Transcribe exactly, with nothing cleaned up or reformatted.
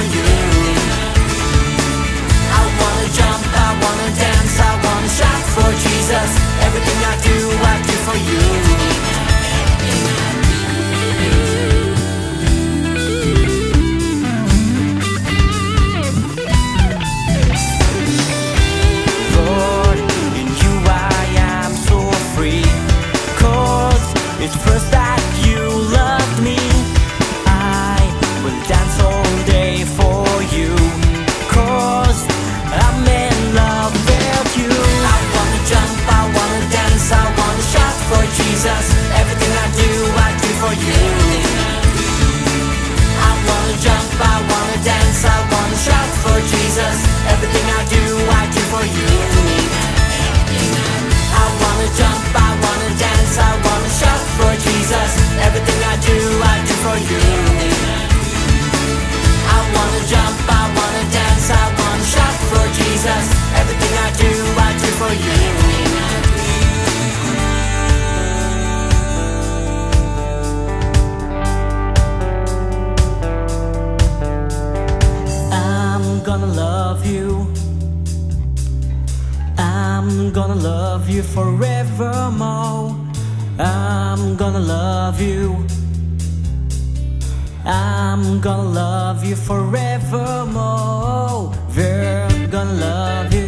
for you. I wanna jump, I wanna dance, I wanna shout for Jesus. Everything I do, I do for you. Lord, in you I am so free. 'Cause it's first that you loved me. I will dance all day for you. 'Cause I'm in love with you. I wanna jump, I wanna dance, I wanna shout for Jesus. Everything I do, I do for you. I wanna jump, I wanna dance, I wanna shout for Jesus. Everything I do, I do for you. I wanna jump, I wanna dance, I wanna shout for Jesus. Everything I do, I do for you. I wanna jump, I wanna dance, I wanna shout for Jesus. Everything I do, I do for you. I'm gonna love you. I'm gonna love you forevermore. I'm gonna love you. I'm gonna love you forevermore. We're gonna love you.